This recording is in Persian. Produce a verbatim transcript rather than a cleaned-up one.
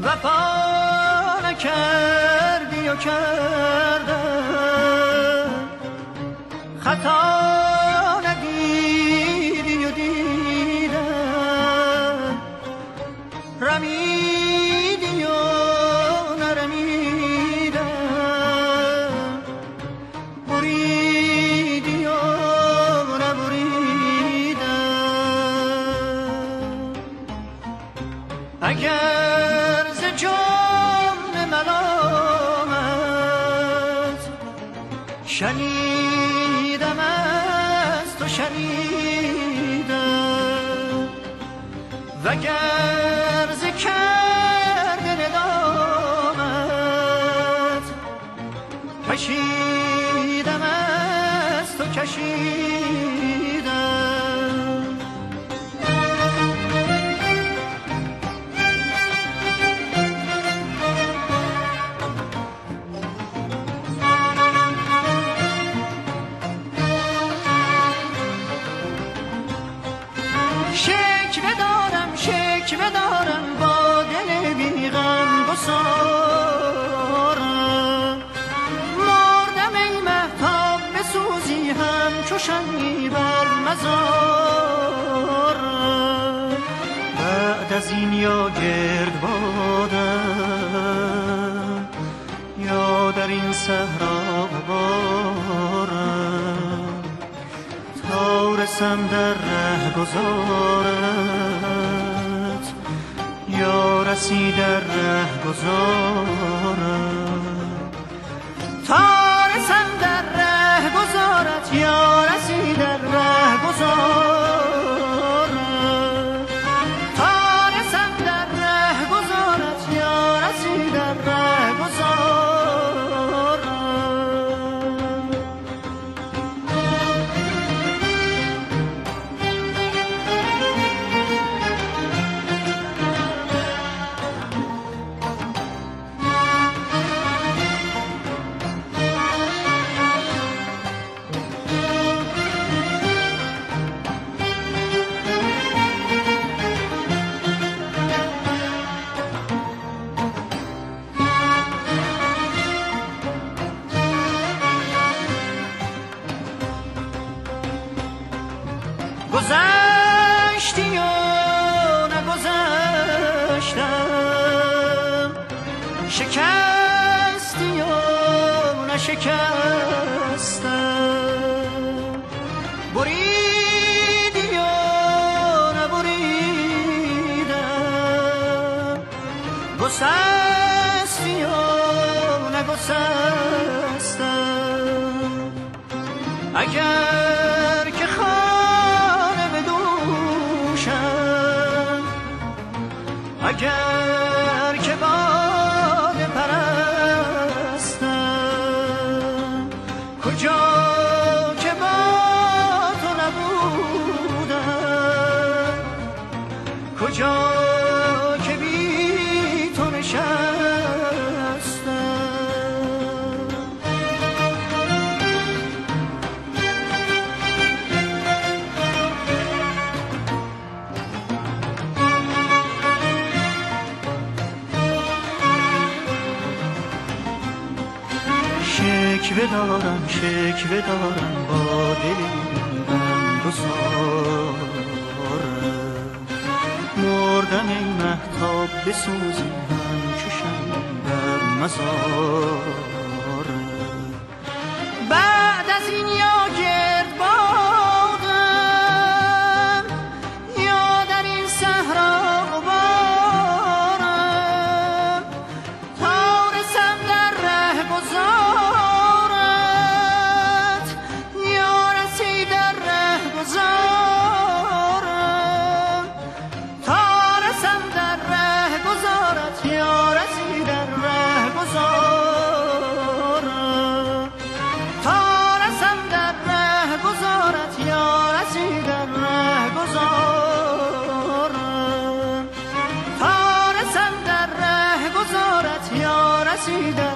وفا نکردی و کردم، خطا ندیدی و دیدم، رمیدی و نرمیدم، بریدی و نبریدم. اگر ز جمله ملامت شنیدم از تو شنیدم، وگر ز کرده ندامت کشیدم از تو کشیدم. شکوه دارم شکوه دارم با دل بی غم گسارم، مردم ای مهتاب بسوزی همچو شمعی بر مزارم. بعد از این یا گرد بادم یا در این صحرا بارم، تا رسم در رهگذارت یا رسی در رهگذارت، تا رسم در رهگذارت یا رسی در رهگذارت، تا رسم در رهگذارت یا رسی در رهگذارت. گذشتی و نگذشتم، شکستی و نشکستم، بریدی و نبریدم، گسستی و نگسستم. اگر که اگر که باده پرستم، کجا که با تو نبودم، کجا که بی تو نشستم. شکوه دارم شکوه دارم با دل من گسارم، مردم ای مهتاب بسوزی همچو شمع بر مزارم. بعد از این یا گرد بادم یا در این صحرا غبارم، تا رسم در رهگذارت یا رسی در رهگذارم، تا رسم در رهگذارت یا رسی در رهگذارم، تا رسم در رهگذارت یا رسی در رهگذارم، تا رسم در رهگذارت یا رسی در